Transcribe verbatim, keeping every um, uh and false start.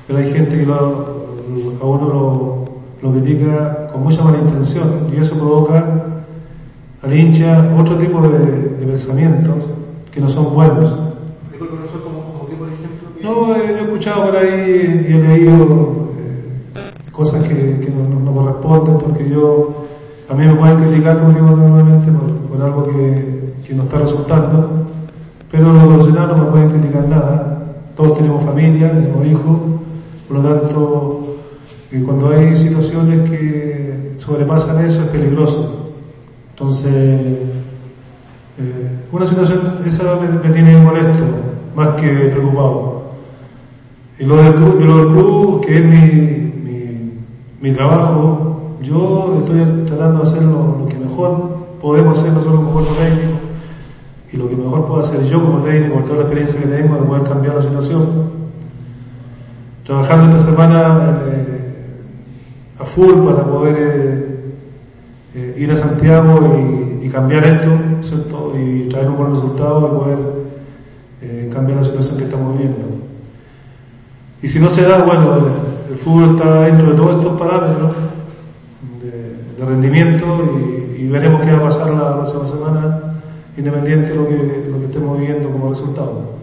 pero hay gente que lo, a uno lo, lo critica con mucha mala intención, y eso provoca al hincha otro tipo de, de pensamientos que no son buenos. No, eh, yo he escuchado por ahí y he leído eh, cosas que, que no, no, no corresponden, porque yo, a mí me pueden criticar, como digo nuevamente, por, por algo que, que no está resultando, pero los profesionales no me pueden criticar nada. Todos tenemos familia, tenemos hijos, por lo tanto, eh, cuando hay situaciones que sobrepasan eso es peligroso. Entonces, eh, una situación esa me, me tiene molesto, más que preocupado. Y lo del club, de lo del club, que es mi, mi, mi trabajo, yo estoy tratando de hacer lo, lo que mejor podemos hacer nosotros como cuerpo técnico, y lo que mejor puedo hacer yo como técnico, con toda la experiencia que tengo, de poder cambiar la situación. Trabajando esta semana eh, a full para poder eh, eh, ir a Santiago y, y cambiar esto, ¿cierto? Y traer un buen resultado y poder eh, cambiar la situación que estamos viviendo. Y si no se da, bueno, el, el fútbol está dentro de todos estos parámetros de, de rendimiento, y, y veremos qué va a pasar la próxima semana, independiente de lo que, lo que estemos viviendo como resultado.